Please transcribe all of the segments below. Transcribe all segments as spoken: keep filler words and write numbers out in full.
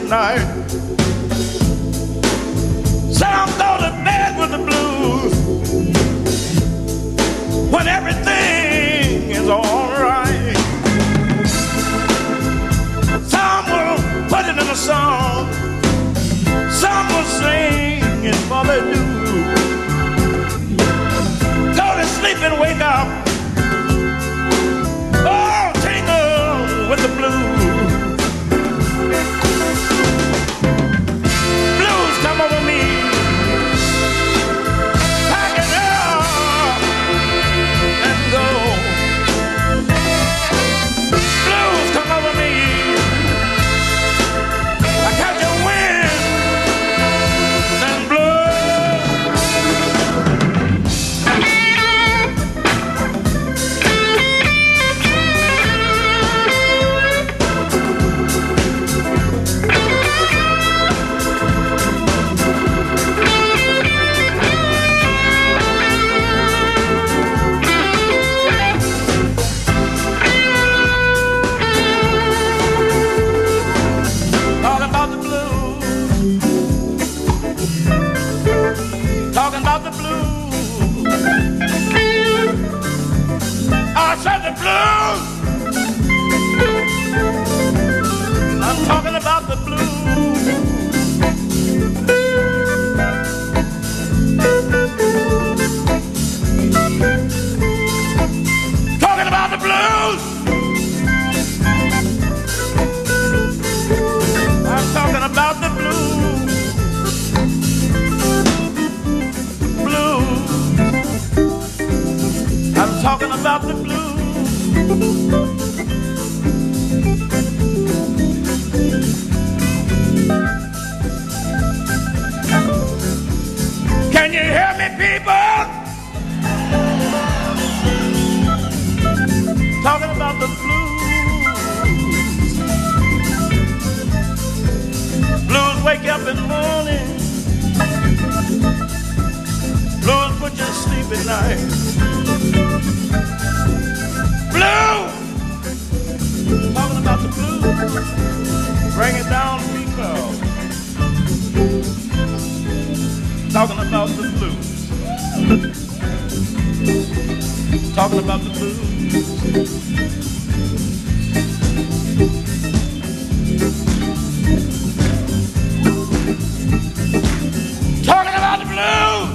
night. Some go to bed with the blues when everything is all right. Some will put it in a song, some will sing it while they do. Go to sleep and wake up all tingled with the blues. Blues come over me, pack it up and go. Blues come over me, I catch a wind and blow. Talking about the blues. I said the blues. I'm talking about the blues. Talking about the blues. I'm talking about the blues. I'm talking about the blues. Can you hear me, people? Talking about the blues. Blues wake you up in the morning. Blues put you to sleep at night. Blue, talking about the blues. Bring it down, people. Talking about the blues. Talking about the blues. Talking about the blues.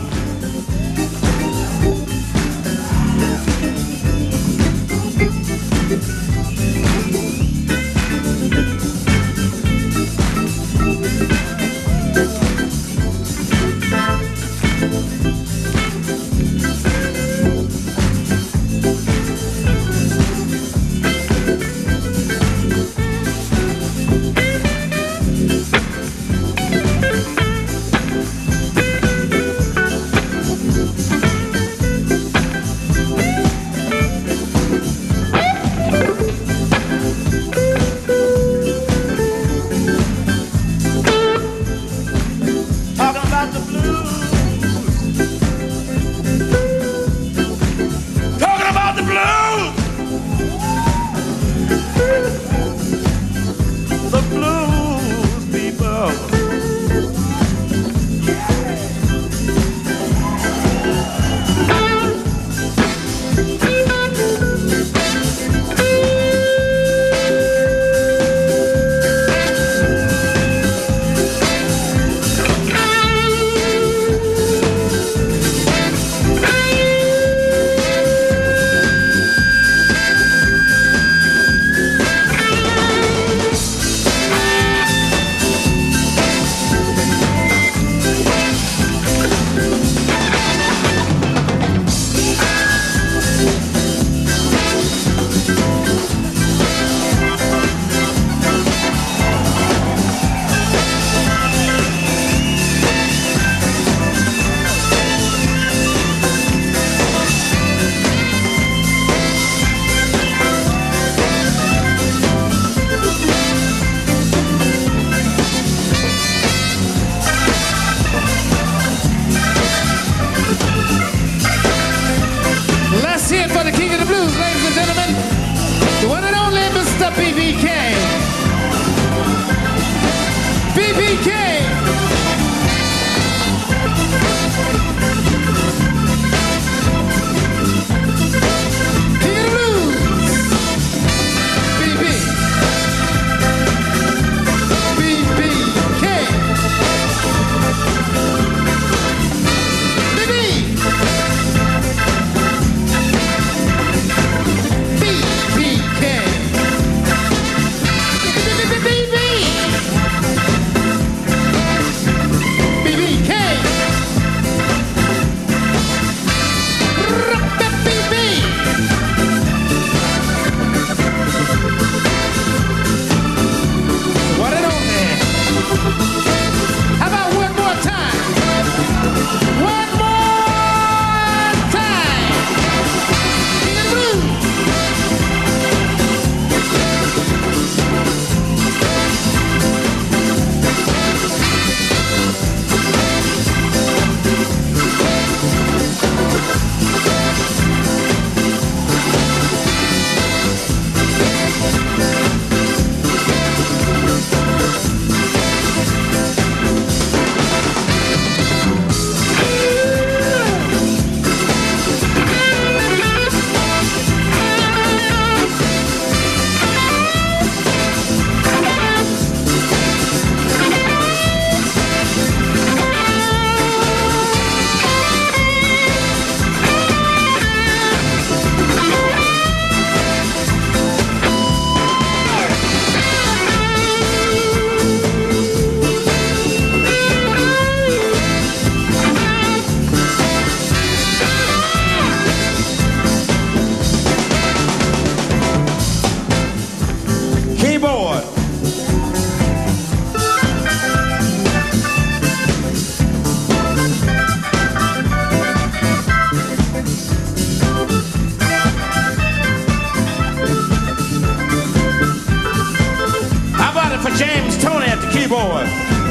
keyboard.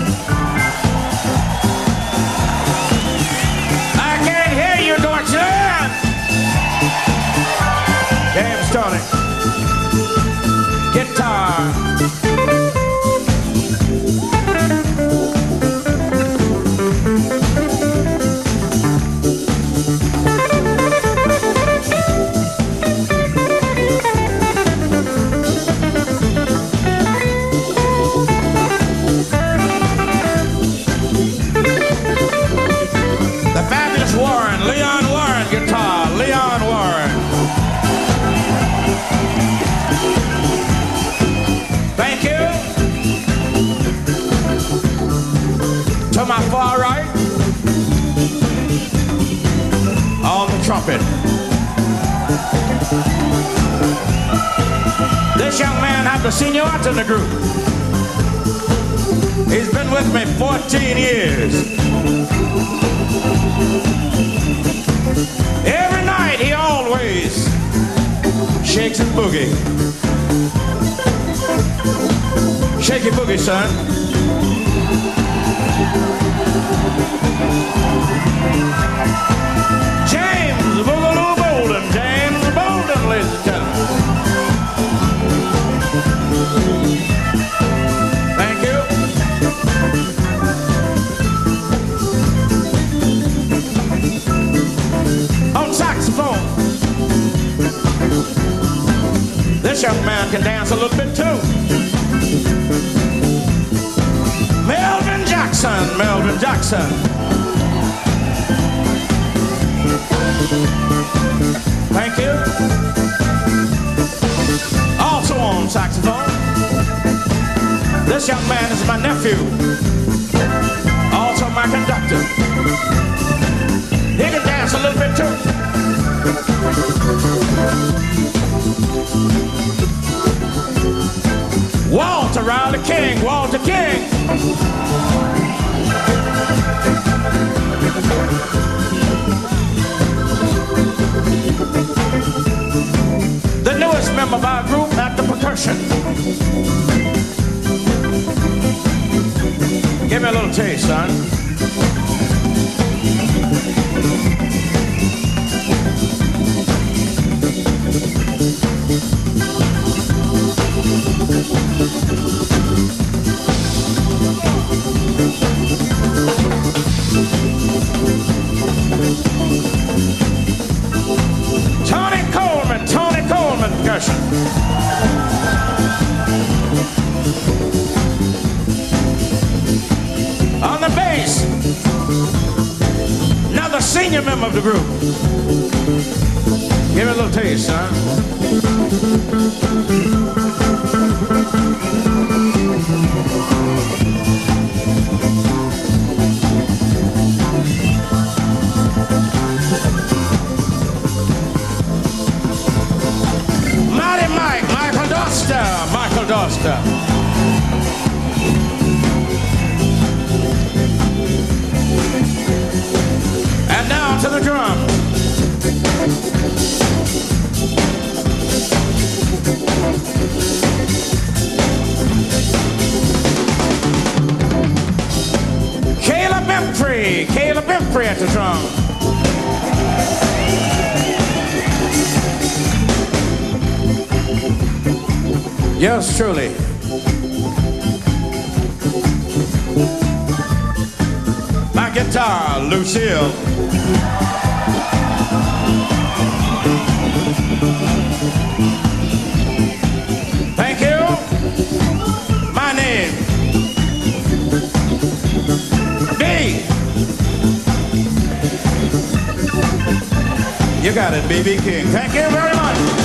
I can't hear you, Deutschland. James Tony. Guitar. Warren, Leon Warren, guitar, Leon Warren. Thank you. To my far right, on the trumpet. This young man had the seniority in the group. He's been with me fourteen years. Every night he always shakes and boogie. Shake your boogie, son. James Boogaloo Bolden. James Bolden, ladies and gentlemen. Thank you. On saxophone, this young man can dance a little bit too. Melvin Jackson, Melvin Jackson. Thank you. Also on saxophone, this young man is my nephew, also my conductor. He can dance a little bit too. Walter Riley King, Walter King. The newest member of our group at the percussion. Give me a little taste, son. Tony Coleman, Tony Coleman percussion. On the bass, another senior member of the group. Give it a little taste, son. Mighty Mike, Michael Doster, Michael Doster. And now to the drums. Caleb Bemphrey, Caleb Bemphrey at the drum. Yours truly. My guitar, Lucille. Thank you. My name, B. You got it, B B King. Thank you very much.